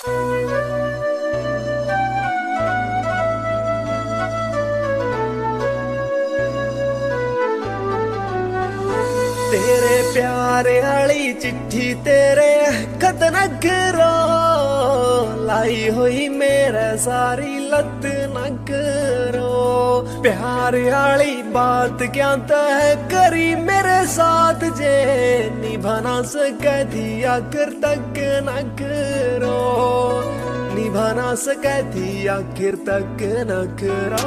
तेरे प्यारे वाली चिट्ठी तेरे खत नखरो लाई हुई मेरे सारी लत नखरो। प्यार वाली बात क्या तय करी मेरे साथ जे निभाना सके थी आखिर तक नखरो। निभाना सके थी आखिर तक नखरो।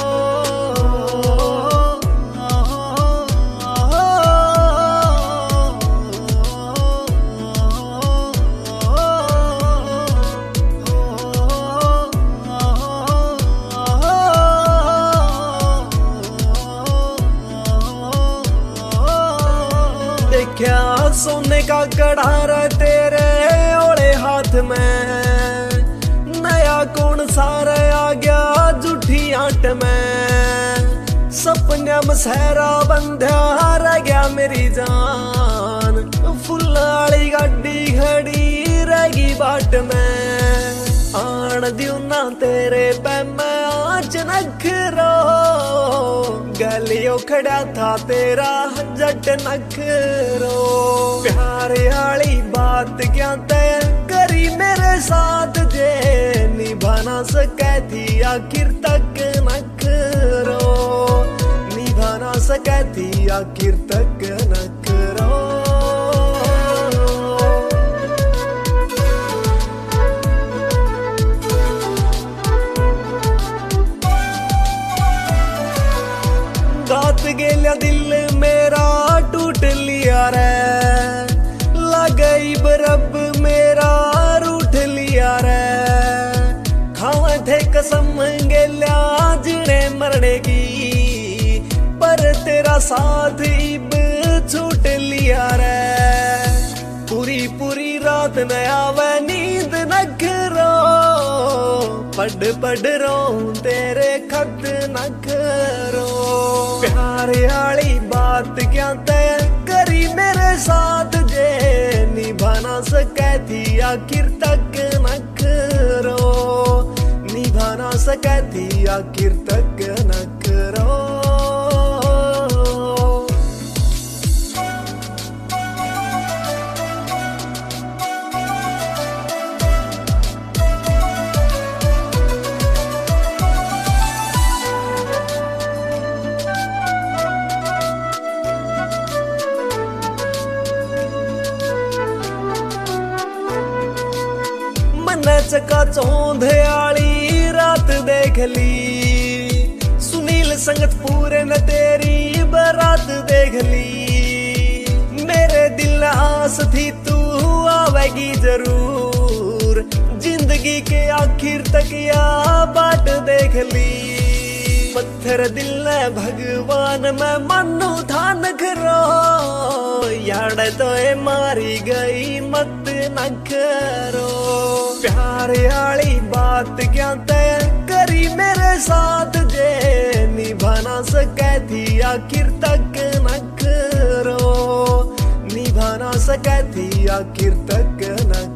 देखा सोने का कड़ारा तेरे ओले हाथ में नया कौन सारा आ गया झूठी आट में। सपना में सहरा बंध्या रह गया मेरी जान फुल्लाली गाड़ी खड़ी रहेगी बाट में। आन दियो ना तेरे पे मैं आज नखरो गलियों खड़ा था तेरा जट नखरो। प्यार वाली बात क्या तय करी मेरे साथ जे निभाना सके थी आखिर तक नखरो। निभाना सके थी आखिर तक नखरो। गात गेल्या दिल मेरा टूट लिया रे लगई बरब मेरा रूठ लिया रे। खावा थे कसम गेल्या जीने मरने की पर तेरा साथ इब छूट लिया रे। पूरी पूरी रात न आवे नींद नखरो पढ़ पढ़ रो तेरे खत नखरो। प्यार वाली बात क्या तय करी मेरे साथ जे निभाना सके थी आखिर तक नखरो। निभाना सके थी आखिर तक नखरो। चका चौंध आली रात देख ली सुनील संगत पूरे न तेरी बारात देख ली। मेरे दिल आस थी तू आवेगी जरूर जिंदगी के आखिर तक या बाट देख ली। पत्थर दिल ने भगवान मैं मानू था नखरो यार तो मारी गई मत नखरो। प्यार वाली बात क्या तय करी मेरे साथ जे निभाना सके थी आखिर तक नखरो। निभाना सके थी आखिर तक नखरो।